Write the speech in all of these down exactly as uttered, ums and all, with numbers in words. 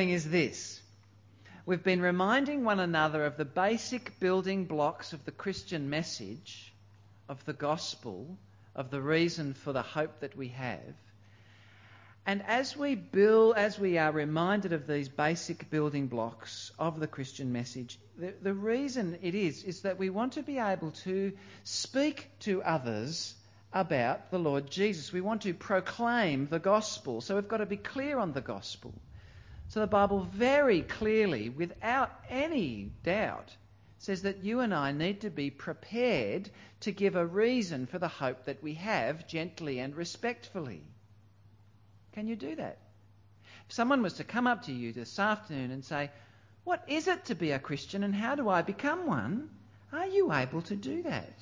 doing is this. We've been reminding one another of the basic building blocks of the Christian message, of the gospel, of the reason for the hope that we have. And as we build, as we are reminded of these basic building blocks of the Christian message, the, the reason it is, is that we want to be able to speak to others about the Lord Jesus. We want to proclaim the gospel. So we've got to be clear on the gospel. So the Bible very clearly, without any doubt, says that you and I need to be prepared to give a reason for the hope that we have, gently and respectfully. Can you do that? If someone was to come up to you this afternoon and say, what is it to be a Christian and how do I become one? Are you able to do that?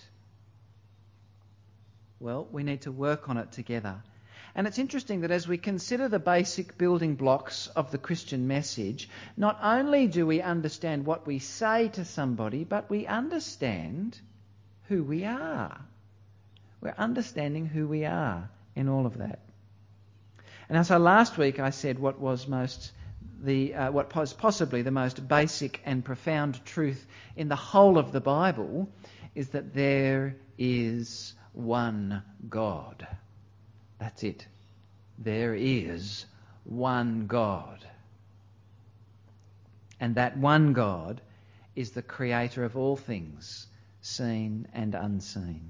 Well, we need to work on it together. And it's interesting that as we consider the basic building blocks of the Christian message, not only do we understand what we say to somebody, but we understand who we are. We're understanding who we are in all of that. And so last week I said what was most the uh, what was possibly the most basic and profound truth in the whole of the Bible is that there is one God. That's it. There is one God. And that one God is the creator of all things, seen and unseen.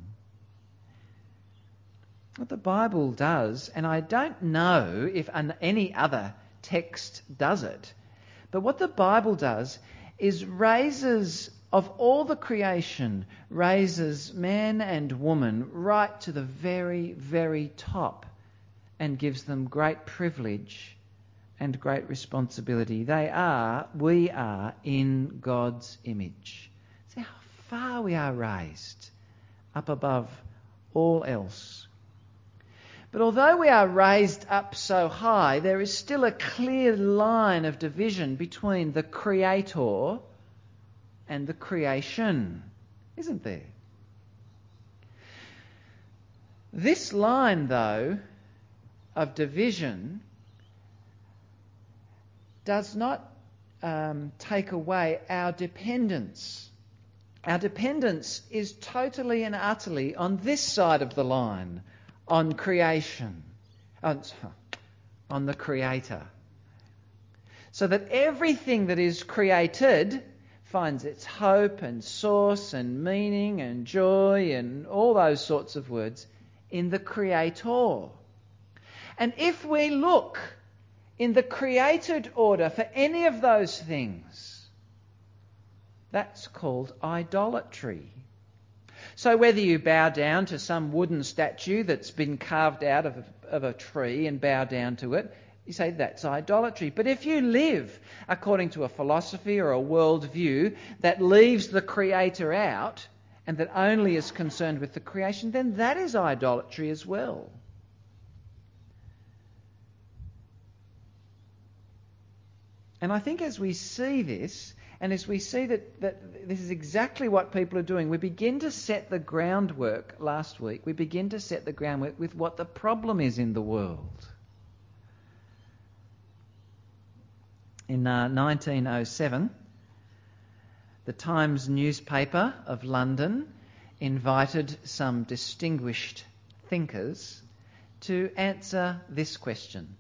What the Bible does, and I don't know if any other text does it, but what the Bible does is raises, of all the creation, raises man and woman right to the very, very top and gives them great privilege and great responsibility. They are, we are, in God's image. See how far we are raised up above all else. But although we are raised up so high, there is still a clear line of division between the Creator and the creation, isn't there? This line, though, of division does not um, take away our dependence. Our dependence is totally and utterly on this side of the line, on creation, on, on the Creator. So that everything that is created finds its hope and source and meaning and joy and all those sorts of words in the Creator. And if we look in the created order for any of those things, that's called idolatry. So whether you bow down to some wooden statue that's been carved out of a, of a tree and bow down to it, you say that's idolatry. But if you live according to a philosophy or a worldview that leaves the Creator out and that only is concerned with the creation, then that is idolatry as well. And I think as we see this, and as we see that, that this is exactly what people are doing, we begin to set the groundwork last week. We begin to set the groundwork with what the problem is in the world. In uh, nineteen oh seven, the Times newspaper of London invited some distinguished thinkers to answer this question: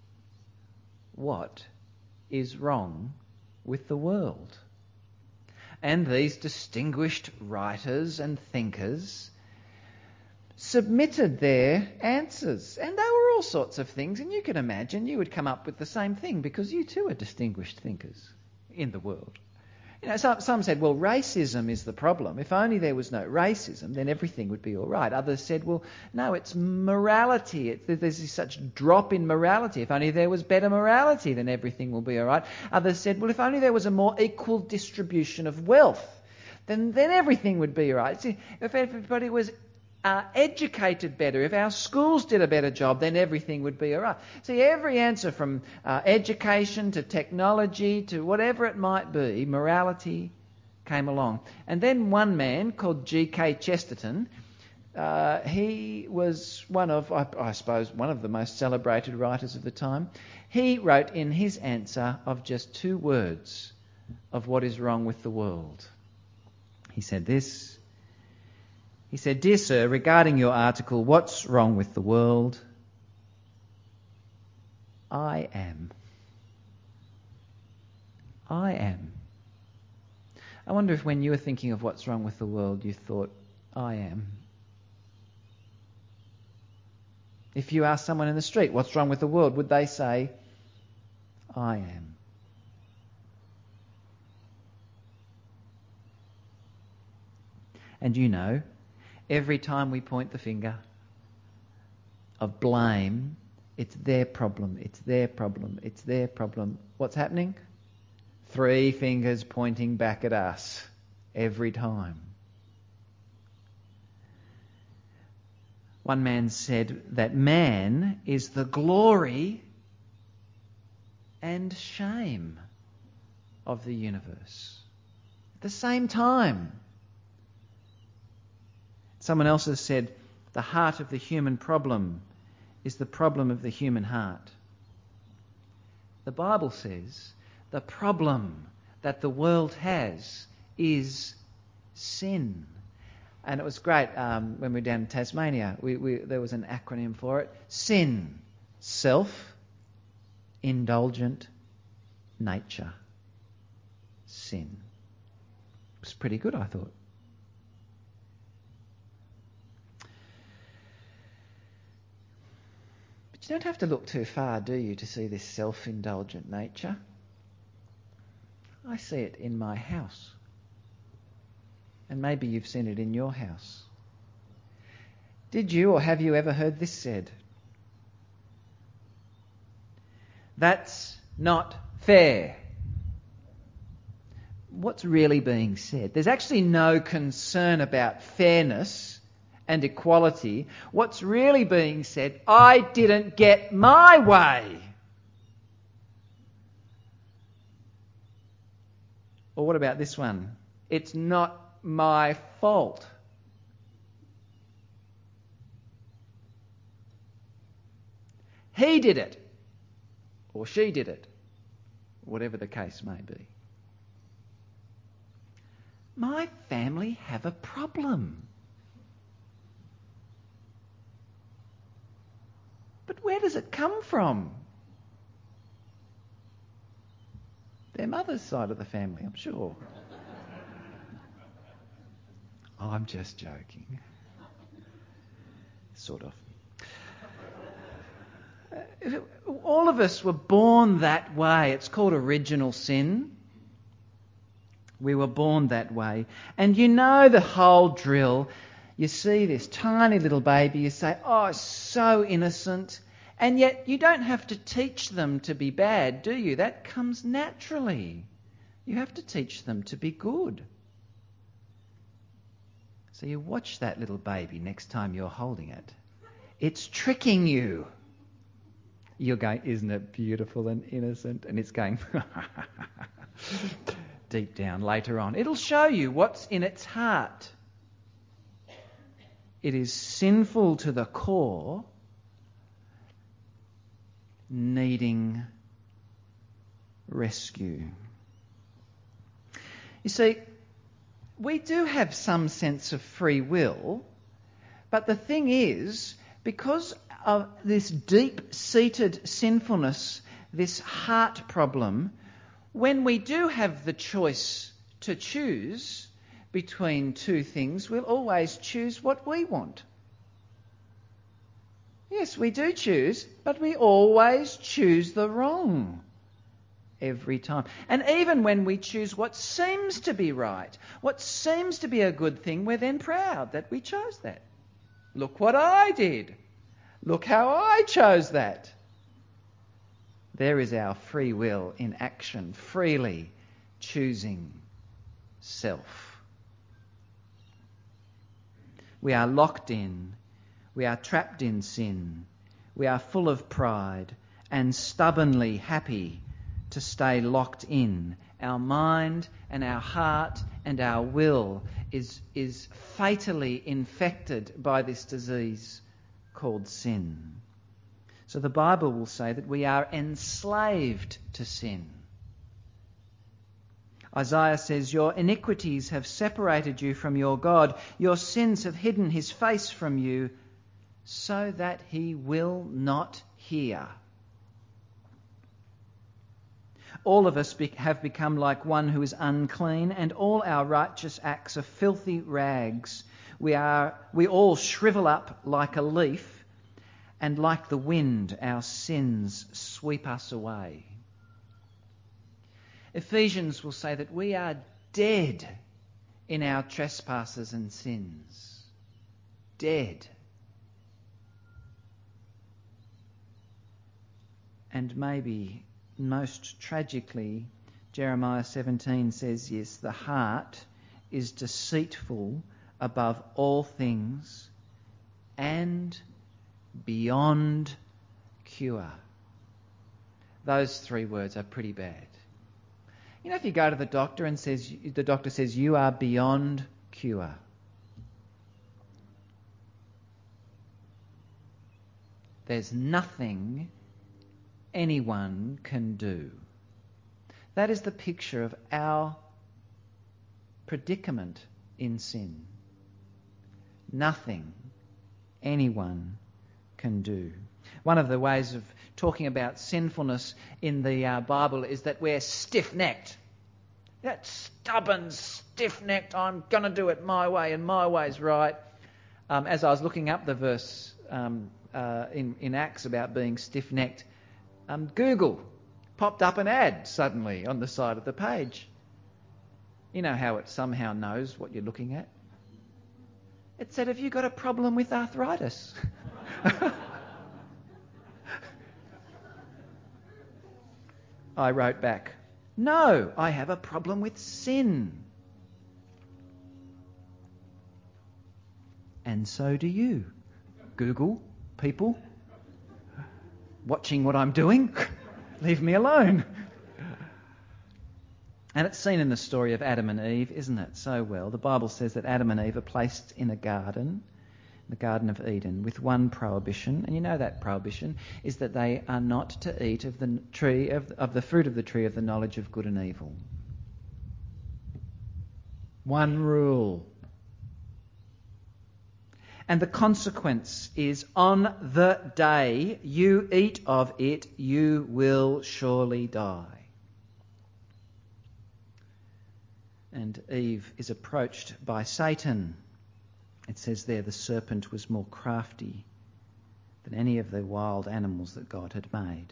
what is wrong with the world? And these distinguished writers and thinkers submitted their answers, and they were all sorts of things, and you can imagine you would come up with the same thing because you too are distinguished thinkers in the world. You know, some, some said, well, racism is the problem. If only there was no racism, then everything would be all right. Others said, well, no, it's morality. It, there's this such drop in morality. If only there was better morality, then everything will be all right. Others said, well, if only there was a more equal distribution of wealth, then, then everything would be all right. See, if everybody was Uh, educated better, if our schools did a better job, then everything would be all right. See, every answer from uh, education to technology to whatever it might be, morality came along. And then one man called G K Chesterton Uh, he was one of, I, I suppose, one of the most celebrated writers of the time. He wrote in his answer of just two words of what is wrong with the world. He said this. He said, "Dear sir, regarding your article, what's wrong with the world? I am. I am." I wonder if when you were thinking of what's wrong with the world, you thought, I am. If you asked someone in the street, what's wrong with the world, would they say, I am? And you know, every time we point the finger of blame, it's their problem, it's their problem, it's their problem. What's happening? Three fingers pointing back at us every time. One man said that man is the glory and shame of the universe at the same time. Someone else has said the heart of the human problem is the problem of the human heart. The Bible says the problem that the world has is sin. And it was great um, when we were down in Tasmania. We, we, there was an acronym for it. Sin. Self-indulgent nature. Sin. It was pretty good, I thought. But you don't have to look too far, do you, to see this self-indulgent nature? I see it in my house. And maybe you've seen it in your house. Did you or have you ever heard this said? That's not fair. What's really being said? There's actually no concern about fairness and equality. What's really being said, I didn't get my way. Or what about this one? It's not my fault. He did it. Or she did it. Whatever the case may be. My family have a problem. But where does it come from? Their mother's side of the family, I'm sure. Oh, I'm just joking. Sort of. All of us were born that way. It's called original sin. We were born that way. And you know the whole drill. You see this tiny little baby, you say, oh, so innocent. And yet you don't have to teach them to be bad, do you? That comes naturally. You have to teach them to be good. So you watch that little baby next time you're holding it. It's tricking you. You're going, isn't it beautiful and innocent? And it's going deep down later on. It'll show you what's in its heart. It is sinful to the core, needing rescue. You see, we do have some sense of free will, but the thing is, because of this deep-seated sinfulness, this heart problem, when we do have the choice to choose between two things, we'll always choose what we want. Yes, we do choose, but we always choose the wrong. Every time. And even when we choose what seems to be right, what seems to be a good thing, we're then proud that we chose that. Look what I did. Look how I chose that. There is our free will in action, freely choosing self. We are locked in. We are trapped in sin. We are full of pride and stubbornly happy to stay locked in. Our mind and our heart and our will is, is fatally infected by this disease called sin. So the Bible will say that we are enslaved to sin. Isaiah says, "Your iniquities have separated you from your God. Your sins have hidden his face from you so that he will not hear." All of us be- have become like one who is unclean, and all our righteous acts are filthy rags. We are, we all shrivel up like a leaf, and like the wind, our sins sweep us away. Ephesians will say that we are dead in our trespasses and sins. Dead. And maybe most tragically, Jeremiah seventeen says, yes, the heart is deceitful above all things and beyond cure. Those three words are pretty bad. You know, if you go to the doctor and says the doctor says you are beyond cure, there's nothing anyone can do. That is the picture of our predicament in sin. Nothing anyone can do. One of the ways of talking about sinfulness in the uh, Bible is that we're stiff-necked. That stubborn, stiff-necked, I'm going to do it my way and my way's right. Um, as I was looking up the verse um, uh, in, in Acts about being stiff-necked, um, Google popped up an ad suddenly on the side of the page. You know how it somehow knows what you're looking at? It said, "Have you got a problem with arthritis?" I wrote back, "No, I have a problem with sin." And so do you. Google people watching what I'm doing. Leave me alone. And it's seen in the story of Adam and Eve, isn't it? So well. The Bible says that Adam and Eve are placed in a garden, the Garden of Eden, with one prohibition. And you know that prohibition is that they are not to eat of the tree of, of the fruit of the tree of the knowledge of good and evil. One rule. And the consequence is, on the day you eat of it, you will surely die. And Eve is approached by Satan. It says there the serpent was more crafty than any of the wild animals that God had made.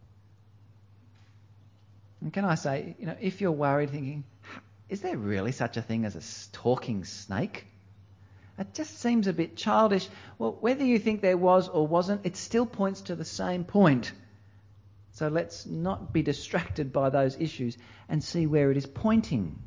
And can I say, you know, if you're worried thinking, is there really such a thing as a talking snake? It just seems a bit childish. Well, whether you think there was or wasn't, it still points to the same point. So let's not be distracted by those issues and see where it is pointing.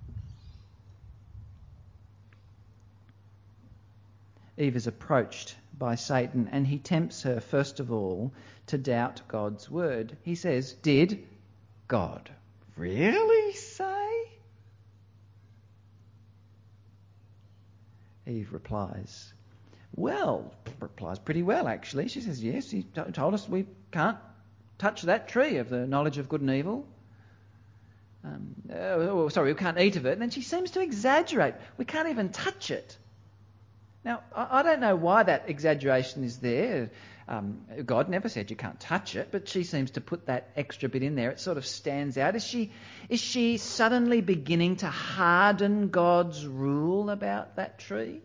Eve is approached by Satan, and he tempts her, first of all, to doubt God's word. He says, "Did God really say?" Eve replies, well, replies pretty well, actually. She says, yes, he t- told us we can't touch that tree of the knowledge of good and evil. Um, oh, sorry, we can't eat of it. And then she seems to exaggerate. We can't even touch it. Now, I don't know why that exaggeration is there. Um, God never said you can't touch it, but she seems to put that extra bit in there. It sort of stands out. Is she, is she suddenly beginning to harden God's rule about that tree?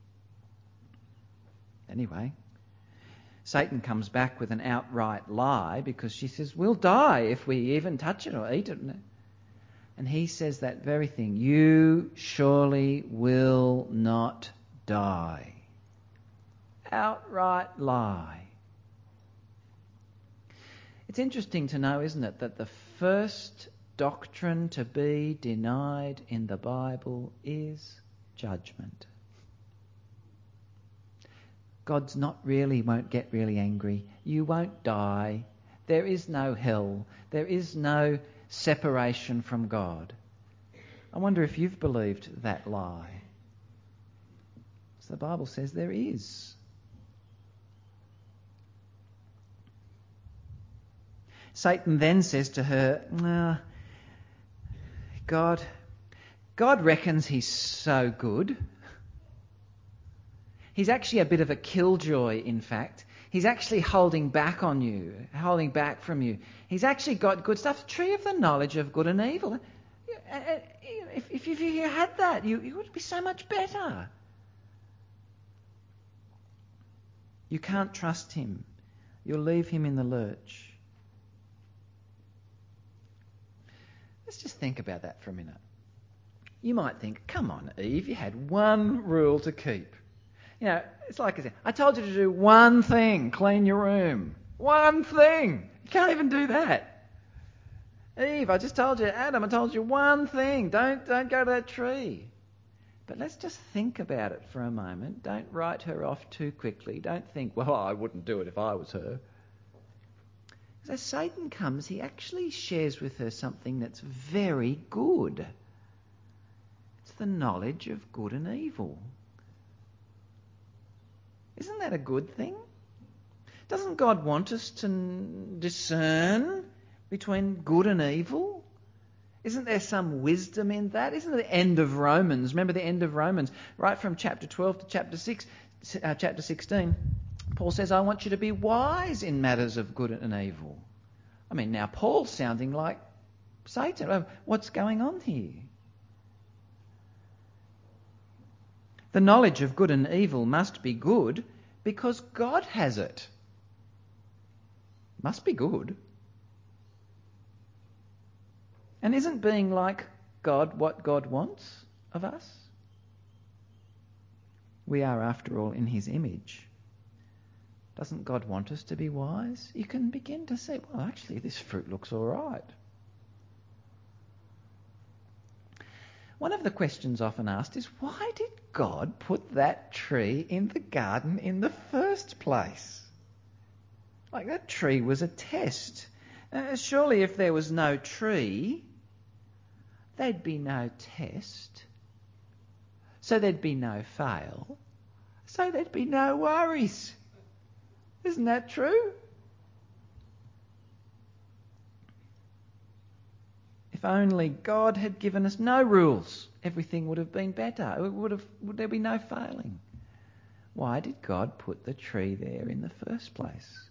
Anyway, Satan comes back with an outright lie because she says, we'll die if we even touch it or eat it. And he says that very thing, you surely will not die. Outright lie. It's interesting to know, isn't it, that the first doctrine to be denied in the Bible is judgment. God's not really, won't get really angry. You won't die. There is no hell. There is no separation from God. I wonder if you've believed that lie. So the Bible says there is. Satan then says to her, nah, God, God reckons he's so good. He's actually a bit of a killjoy, in fact. He's actually holding back on you, holding back from you. He's actually got good stuff. Tree of the knowledge of good and evil. If, if, if you had that, you, you would be so much better. You can't trust him. You'll leave him in the lurch. Let's just think about that for a minute. You might think, come on, Eve, you had one rule to keep. You know, it's like I said, I told you to do one thing, clean your room. One thing. You can't even do that. Eve, I just told you, Adam, I told you one thing. Don't, don't go to that tree. But let's just think about it for a moment. Don't write her off too quickly. Don't think, well, I wouldn't do it if I was her. So Satan comes, he actually shares with her something that's very good. It's the knowledge of good and evil. Isn't that a good thing? Doesn't God want us to discern between good and evil? Isn't there some wisdom in that? Isn't it the end of Romans? Remember the end of Romans, right from chapter twelve to chapter six, uh, chapter sixteen. Paul says, I want you to be wise in matters of good and evil. I mean, now Paul's sounding like Satan. What's going on here? The knowledge of good and evil must be good because God has it. Must be good. And isn't being like God what God wants of us? We are, after all, in his image. Doesn't God want us to be wise? You can begin to say, well, actually, this fruit looks all right. One of the questions often asked is, why did God put that tree in the garden in the first place? Like, that tree was a test. Uh, surely if there was no tree, there'd be no test. So there'd be no fail. So there'd be no worries. Isn't that true? If only God had given us no rules, everything would have been better. It would have, would there be no failing? Why did God put the tree there in the first place?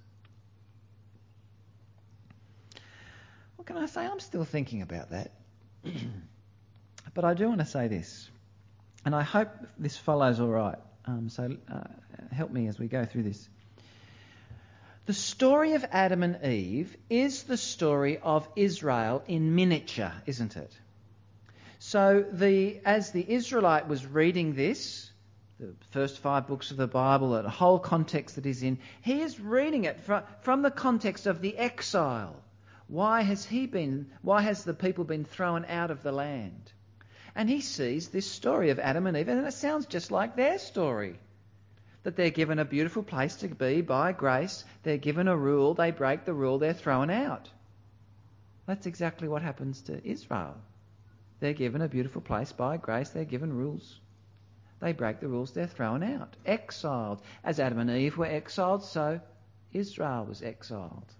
What can I say? I'm still thinking about that. But I do want to say this, and I hope this follows all right. Um, so uh, help me as we go through this. The story of Adam and Eve is the story of Israel in miniature, isn't it? So the as the Israelite was reading this, the first five books of the Bible, the whole context that he's in, he is reading it from, from the context of the exile. Why has he been? Why has the people been thrown out of the land? And he sees this story of Adam and Eve, and it sounds just like their story. That they're given a beautiful place to be by grace. They're given a rule. They break the rule. They're thrown out. That's exactly what happens to Israel. They're given a beautiful place by grace. They're given rules. They break the rules. They're thrown out. Exiled. As Adam and Eve were exiled, so Israel was exiled.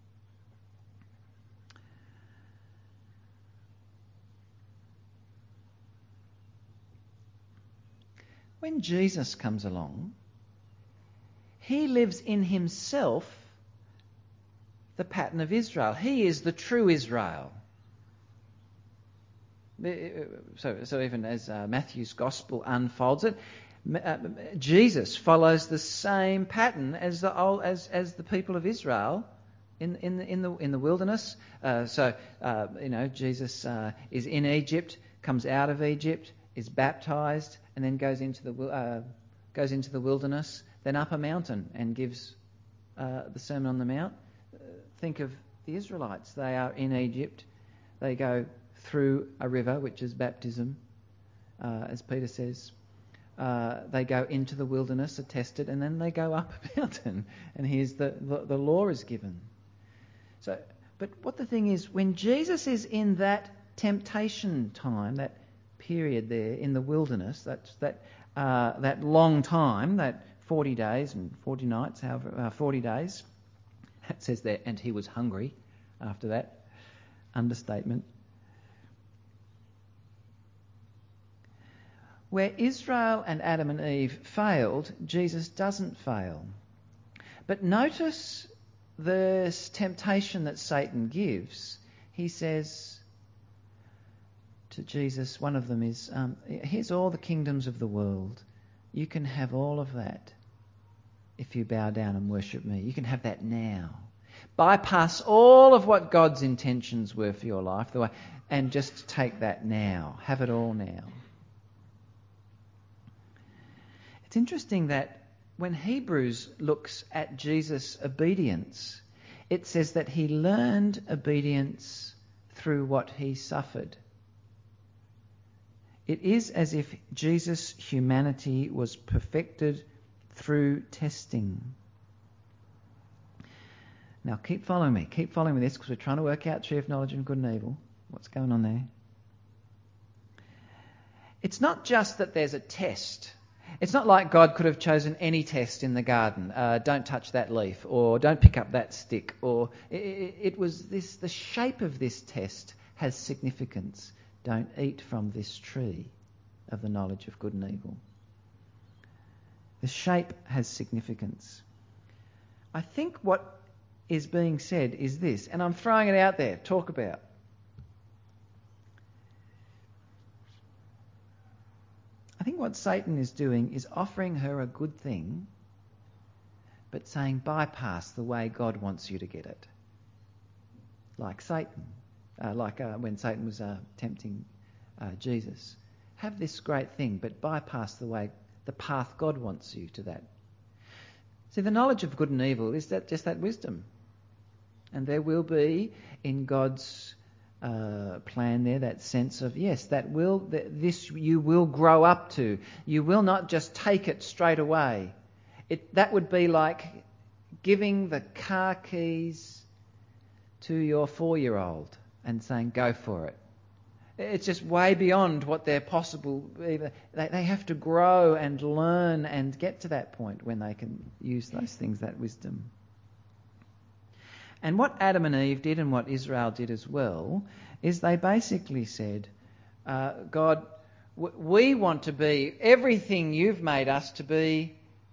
When Jesus comes along, he lives in himself the pattern of Israel. He is the true Israel. So, so even as uh, Matthew's Gospel unfolds it, uh, Jesus follows the same pattern as the old, as as the people of Israel in in the in the, in the wilderness. Uh, so uh, you know, Jesus uh, is in Egypt, comes out of Egypt, is baptized, and then goes into the uh, goes into the wilderness. Then up a mountain and gives uh, the Sermon on the Mount. Uh, think of the Israelites. They are in Egypt. They go through a river, which is baptism, uh, as Peter says. Uh, they go into the wilderness, are tested, and then they go up a mountain. And here's the, the, the law is given. So, but what the thing is, when Jesus is in that temptation time, that period there in the wilderness, that that uh, that long time, that forty days and forty nights, however, uh, forty days. It says there, and he was hungry after that. Understatement. Where Israel and Adam and Eve failed, Jesus doesn't fail. But notice this temptation that Satan gives. He says to Jesus, one of them is, um, here's all the kingdoms of the world. You can have all of that if you bow down and worship me. You can have that now. Bypass all of what God's intentions were for your life the way, and just take that now. Have it all now. It's interesting that when Hebrews looks at Jesus' obedience, it says that he learned obedience through what he suffered. It is as if Jesus' humanity was perfected through testing. Now keep following me. Keep following me this, because we're trying to work out tree of knowledge and good and evil. What's going on there? It's not just that there's a test. It's not like God could have chosen any test in the garden. Uh, don't touch that leaf, or don't pick up that stick. Or it, it, it was this. The shape of this test has significance. Don't eat from this tree of the knowledge of good and evil. The shape has significance. I think what is being said is this, and I'm throwing it out there. Talk about. I think what Satan is doing is offering her a good thing, but saying bypass the way God wants you to get it. Like Satan, uh, like uh, when Satan was uh, tempting uh, Jesus. Have this great thing, but bypass the way, the path God wants you to that. See, the knowledge of good and evil is that just that wisdom. And there will be in God's Uh, plan there, that sense of, yes, that will, that this you will grow up to. You will not just take it straight away. It that would be like giving the car keys to your four-year-old and saying, go for it. It's just way beyond what they're possible. They, they have to grow and learn and get to that point when they can use those things, that wisdom. And what Adam and Eve did, and what Israel did as well, is they basically said, uh, God, w- we want to be everything you've made us to be,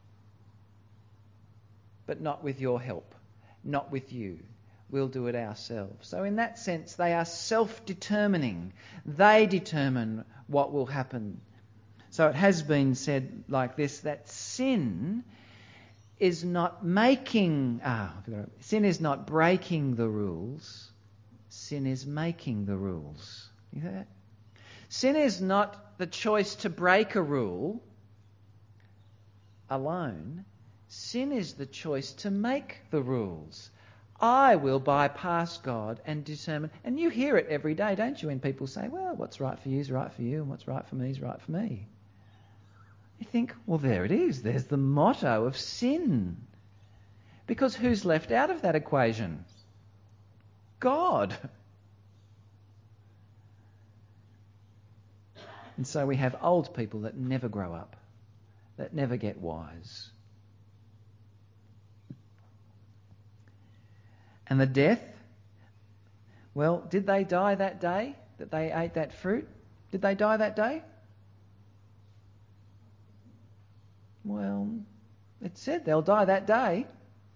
but not with your help, not with you. We'll do it ourselves. So in that sense, they are self-determining. They determine what will happen. So it has been said like this, that sin is not making, ah, sin is not breaking the rules. Sin is making the rules. You hear that? Sin is not the choice to break a rule alone. Sin is the choice to make the rules. I will bypass God and determine, and you hear it every day, don't you, when people say, well, what's right for you is right for you, and what's right for me is right for me. You think, well, there it is. There's the motto of sin. Because who's left out of that equation? God. And so we have old people that never grow up, that never get wise. And the death, well, did they die that day that they ate that fruit? Did they die that day? Well, it said they'll die that day.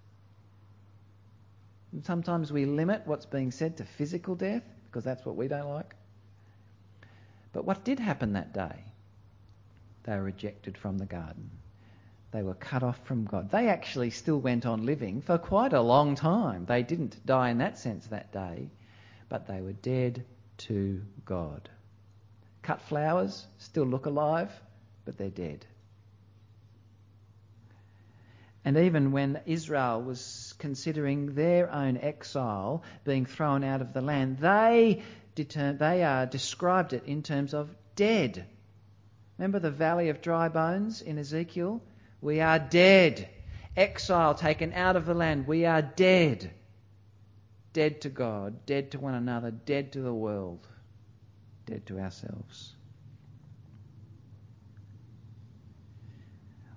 And sometimes we limit what's being said to physical death because that's what we don't like. But what did happen that day? They were rejected from the garden. They were cut off from God. They actually still went on living for quite a long time. They didn't die in that sense that day, but they were dead to God. Cut flowers, still look alive, but they're dead. And even when Israel was considering their own exile, being thrown out of the land, they deter- they uh, described it in terms of dead. Remember the valley of dry bones in Ezekiel? We are dead. Exile, taken out of the land. We are dead. Dead to God, dead to one another, dead to the world, dead to ourselves.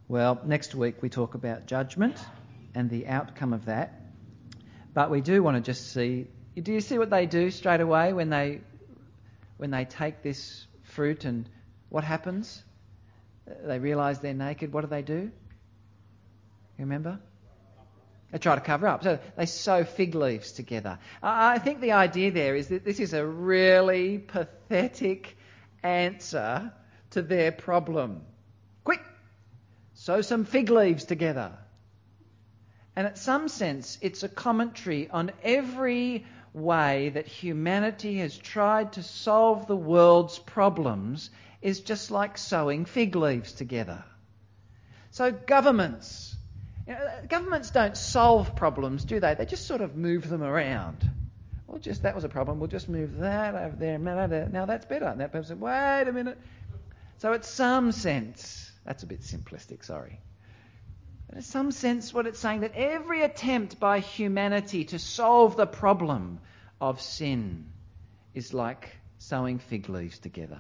Well, next week we talk about judgment and the outcome of that. But we do want to just see, do you see what they do straight away when they when they take this fruit, and what happens? They realise they're naked. What do they do? You remember? They try to cover up. So they sew fig leaves together. I think the idea there is that this is a really pathetic answer to their problem. Quick, sew some fig leaves together. And in some sense, it's a commentary on every way that humanity has tried to solve the world's problems is just like sewing fig leaves together. So governments, you know, governments don't solve problems, do they? They just sort of move them around. Well, just that was a problem. We'll just move that over there. Now that's better. And that person said, wait a minute. So in some sense, that's a bit simplistic, sorry. But in some sense, what it's saying, that every attempt by humanity to solve the problem of sin is like sewing fig leaves together.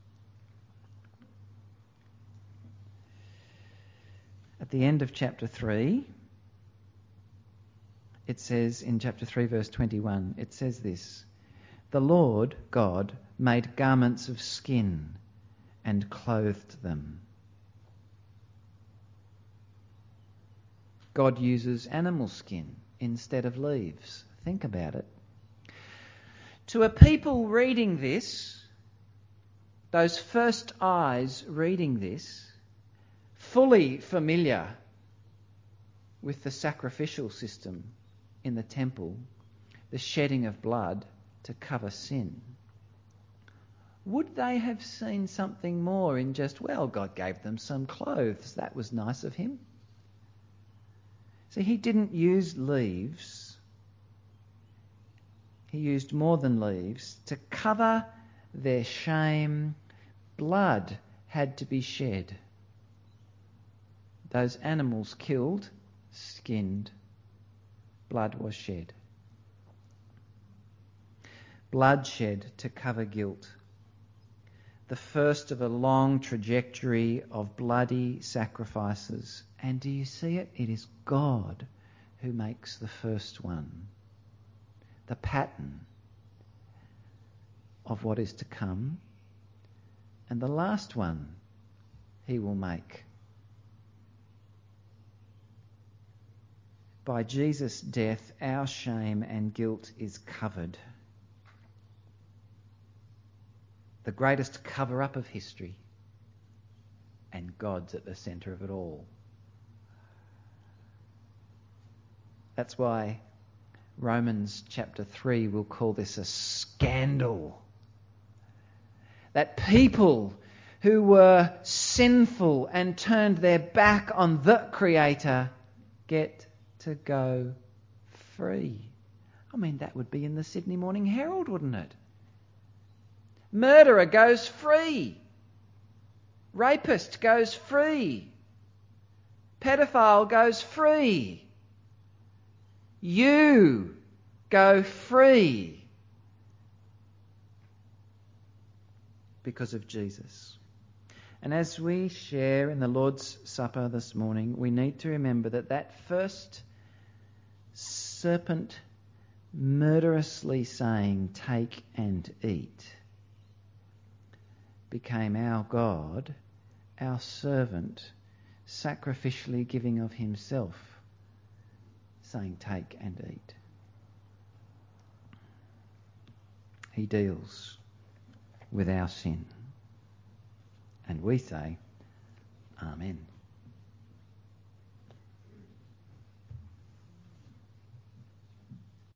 At the end of chapter three, it says in chapter three, verse twenty-one, it says this: "The Lord God made garments of skin and clothed them." God uses animal skin instead of leaves. Think about it. To a people reading this, those first eyes reading this, fully familiar with the sacrificial system in the temple, the shedding of blood to cover sin, would they have seen something more in just, well, God gave them some clothes, that was nice of him? See, he didn't use leaves. He used more than leaves. To cover their shame, blood had to be shed. Those animals killed, skinned, blood was shed. Blood shed to cover guilt. The first of a long trajectory of bloody sacrifices. And do you see it? It is God who makes the first one. The pattern of what is to come. And the last one he will make. By Jesus' death, our shame and guilt is covered. The greatest cover-up of history. And God's at the centre of it all. That's why Romans chapter three will call this a scandal. That people who were sinful and turned their back on the Creator get to go free. I mean, that would be in the Sydney Morning Herald, wouldn't it? Murderer goes free. Rapist goes free. Pedophile goes free. You go free because of Jesus. And as we share in the Lord's Supper this morning, we need to remember that that first serpent murderously saying, "Take and eat," became our God, our servant, sacrificially giving of himself, saying, "Take and eat." He deals with our sin. And we say, Amen.